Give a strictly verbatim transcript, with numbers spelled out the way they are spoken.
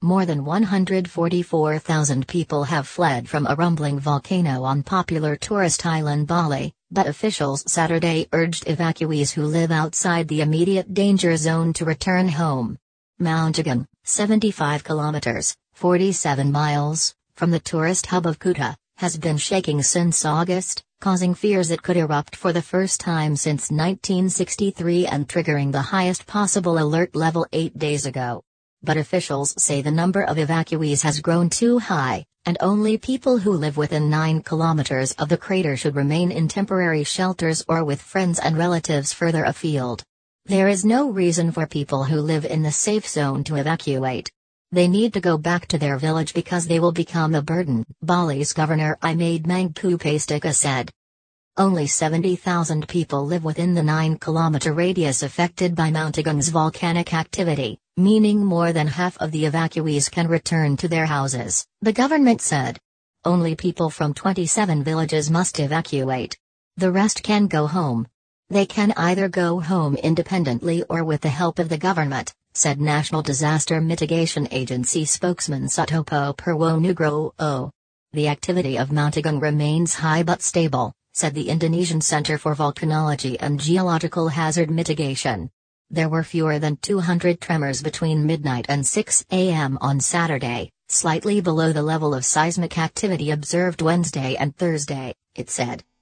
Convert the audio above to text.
More than one hundred forty-four thousand people have fled from a rumbling volcano on popular tourist island Bali, but officials Saturday urged evacuees who live outside the immediate danger zone to return home. Mount Agung, seventy-five kilometers, forty-seven miles, from the tourist hub of Kuta, has been shaking since August, causing fears it could erupt for the first time since nineteen sixty-three and triggering the highest possible alert level eight days ago. But officials say the number of evacuees has grown too high, and only people who live within nine kilometers of the crater should remain in temporary shelters or with friends and relatives further afield. There is no reason for people who live in the safe zone to evacuate. They need to go back to their village because they will become a burden, Bali's governor Imade Mangkupastika said. Only seventy thousand people live within the nine kilometer radius affected by Mount Agung's volcanic activity, meaning more than half of the evacuees can return to their houses, the government said. Only people from twenty-seven villages must evacuate. The rest can go home. They can either go home independently or with the help of the government, said National Disaster Mitigation Agency spokesman Sutopo Purwonugroho. The activity of Mount Agung remains high but stable, said the Indonesian Center for Volcanology and Geological Hazard Mitigation. There were fewer than two hundred tremors between midnight and six a m on Saturday, slightly below the level of seismic activity observed Wednesday and Thursday, it said.